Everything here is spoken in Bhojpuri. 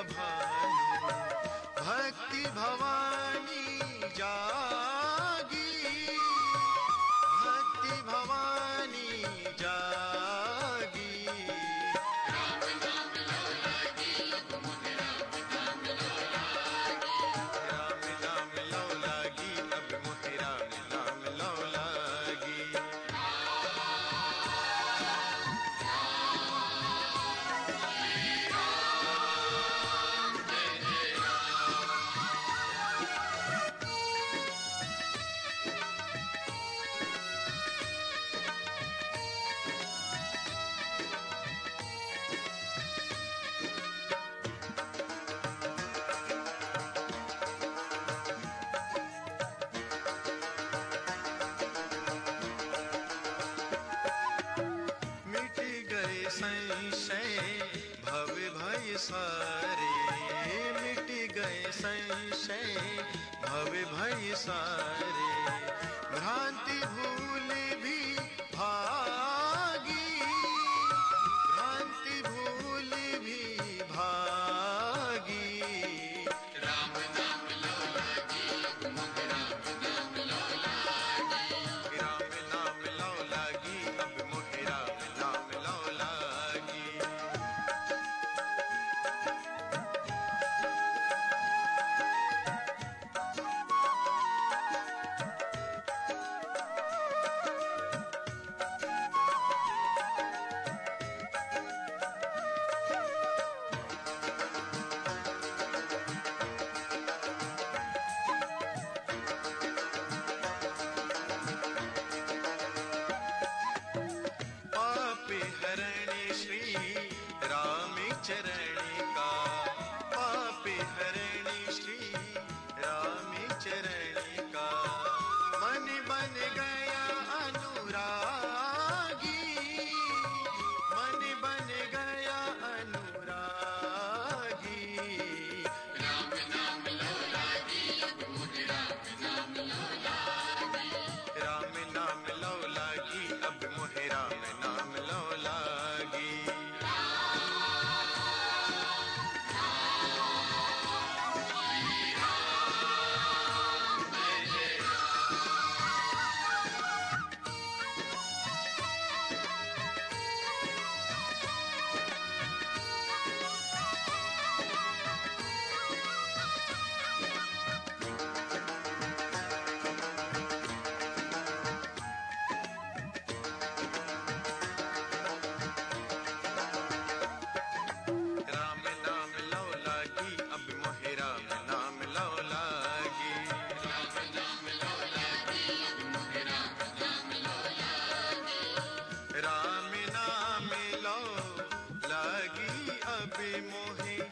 भानु भक्ति भवानी जागी, भक्ति भवानी जागी। राम नाम लो लागी, अब मोहे राम नाम लो लागी। राम नाम लो लागी, अब मोहे राम नाम लो लागी। संशय भव भय सारे, मिट गए संशय भव भय सारे। भ्रांति भूल भी भागी, भ्रांति भूल भी भागी। राम नाम लो लागी, अब मोहे राम नाम लो लागी। राम नाम लो लागी, अब मोहे राम नाम लो लागी। श्री राम चरण का पाप हरण, श्री राम चरण का मन बन गया अनुरागी, मन बन गया अनुरागी। राम नाम लो लागी, अब मोहे राम नाम लो लागी। राम नाम लो लागी, अब मोहे राम नाम लो लागी। राम नाम लो लागी, अब मोहे